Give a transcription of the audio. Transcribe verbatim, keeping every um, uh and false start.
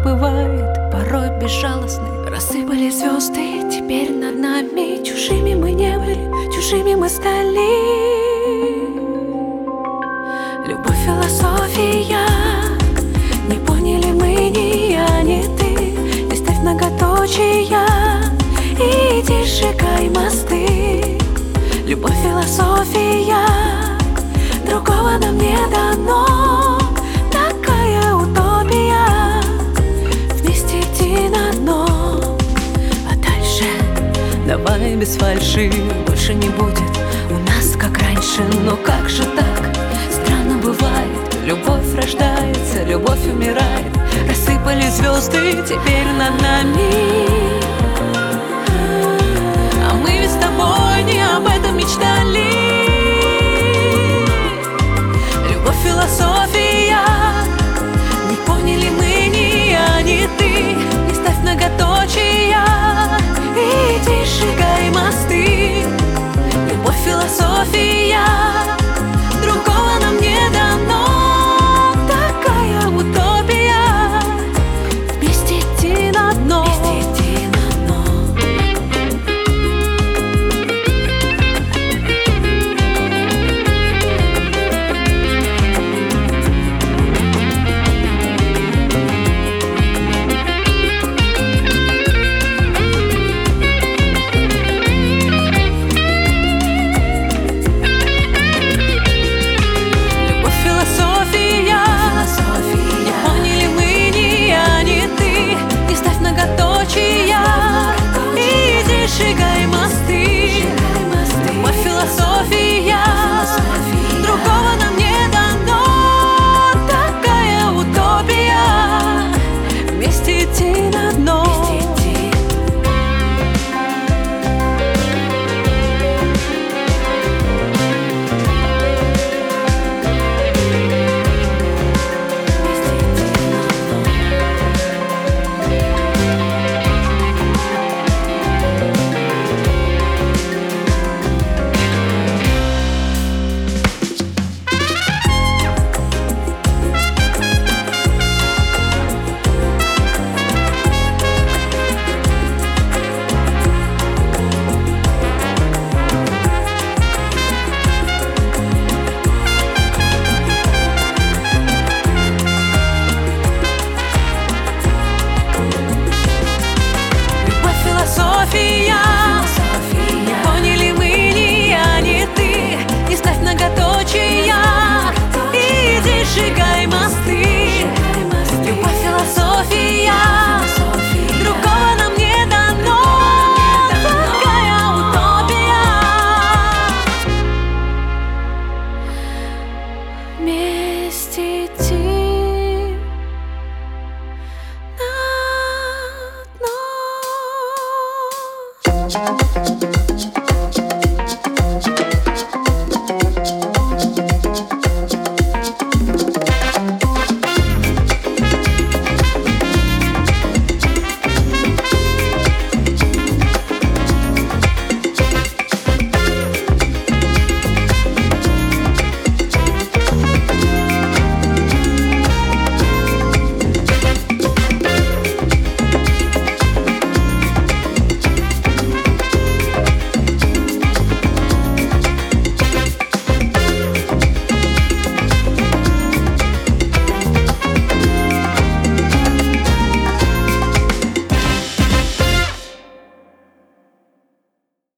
бывает, порой безжалостны. Рассыпались звезды, теперь над нами. Чужими мы не были, чужими мы стали. Любовь, философия, не поняли мы ни я, ни ты. Не ставь многоточия и иди сжигай мосты. Любовь, философия, другого нам не дано. Такая утопия, вместе идти на дно. А дальше давай без фальши, больше не будет у нас как раньше. Но как же так? Странно бывает, любовь рождается, любовь умирает. Рассыпались звезды, теперь над нами. А мы ведь с тобой не об этом мечтали. Любовь, философия,